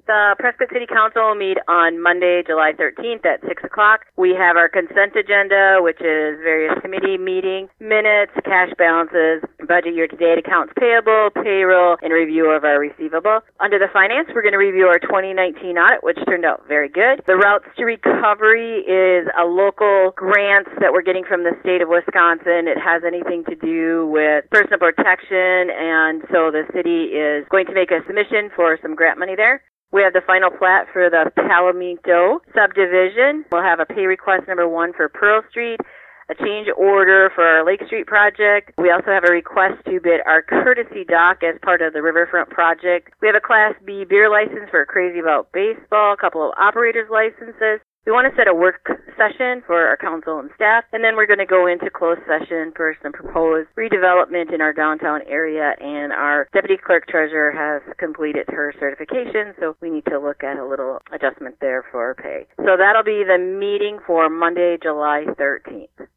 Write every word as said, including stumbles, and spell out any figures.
The Prescott City Council will meet on Monday, July thirteenth at six o'clock. We have our consent agenda, which is various committee meeting minutes, cash balances, budget year-to-date, accounts payable, payroll, and review of our receivable. Under the finance, we're going to review our twenty nineteen audit, which turned out very good. The Routes to Recovery is a local grant that we're getting from the state of Wisconsin. It has anything to do with personal protection, and so the city is going to make a submission for some grant money there. We have the final plat for the Palomito subdivision. We'll have a pay request number one for Pearl Street, a change order for our Lake Street project. We also have a request to bid our courtesy dock as part of the Riverfront project. We have a Class B beer license for Crazy About Baseball, a couple of operators licenses. We want to set a work session for our council and staff, and then we're going to go into closed session for some proposed redevelopment in our downtown area, and our deputy clerk treasurer has completed her certification, so we need to look at a little adjustment there for pay. So that'll be the meeting for Monday, July thirteenth.